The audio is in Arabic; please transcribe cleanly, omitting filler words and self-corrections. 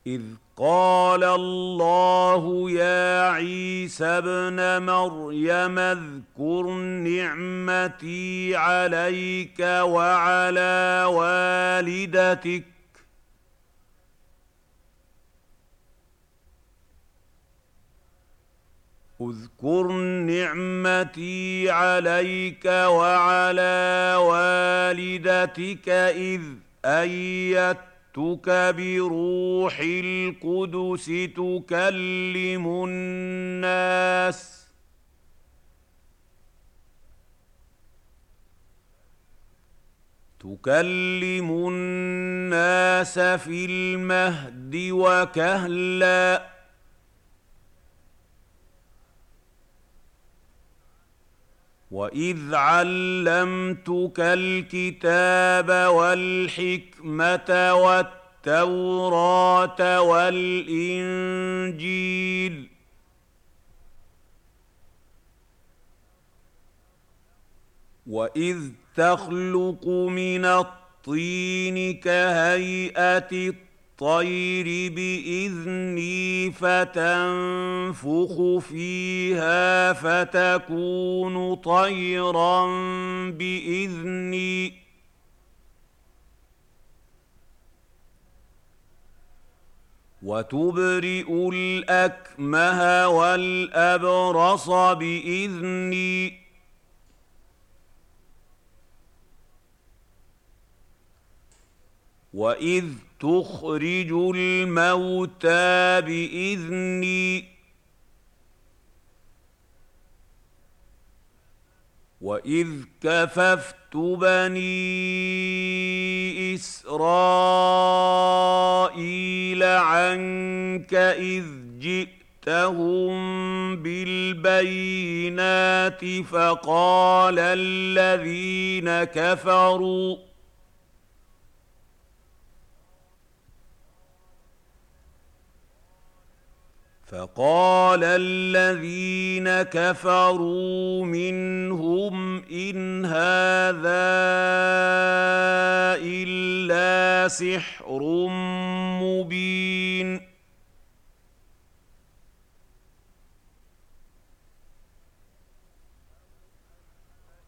إذ قال الله يا عيسى ابن مريم اذكر نعمتي عليك وعلى والدتك اذكر نعمتي عليك وعلى والدتك إذ أيدتك بروح القدس تكلم الناس في المهد وكهلا وإذ علمتك الكتاب والحكمة والتوراة والإنجيل وإذ تخلق من الطين كهيئة الطير بإذني فتنفخ فيها فتكون طيرا بإذني وتبرئ الأكمه والأبرص بإذني وإذ تخرج الموتى بإذني وإذ كففت بني إسرائيل عنك إذ جئتهم بالبينات فقال الذين كفروا منهم إن هذا إلا سحر مبين